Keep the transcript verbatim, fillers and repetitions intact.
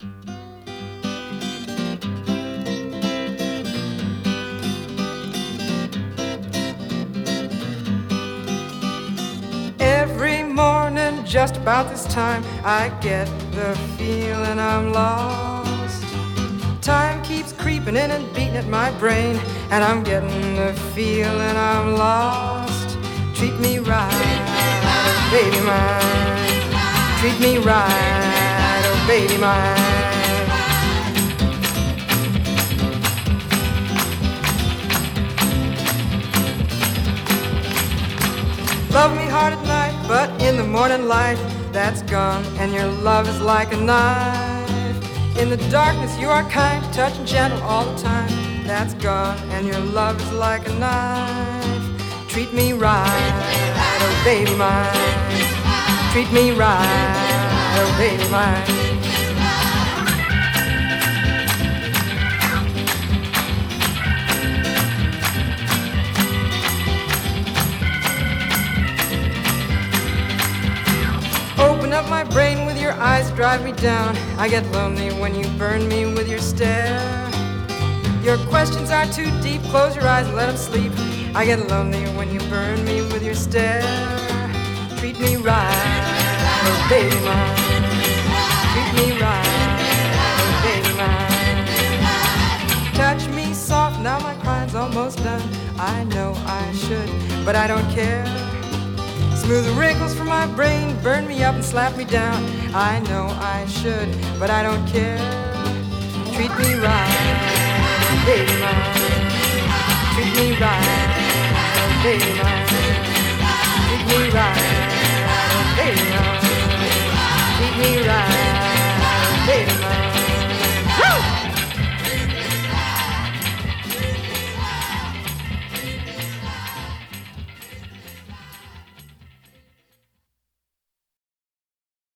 Every morning, just about this time, I get the feeling I'm lost. Time keeps creeping in and beating at my brain, and I'm getting the feeling I'm lost. Treat me right, oh baby mine. Treat me right, oh baby mine. Love me hard at night, but in the morning light, that's gone, and your love is like a knife. In the darkness you are kind, touch and gentle all the time, that's gone, and your love is like a knife. Treat me right, oh baby mine. Treat me right, oh baby mine. Open up my brain with your eyes, drive me down. I get lonely when you burn me with your stare. Your questions are too deep, close your eyes and let them sleep. I get lonely when you burn me with your stare. Treat me right, oh baby mine. Treat me right, oh baby mine. Touch me soft, now my crying's almost done. I know I should, but I don't care. Smooth the wrinkles from my brain, burn me up and slap me down. I know I should, but I don't care. Treat me right, oh baby mine. Treat me right, oh baby mine. Treat me right, oh baby mine. Treat me right, oh baby mine.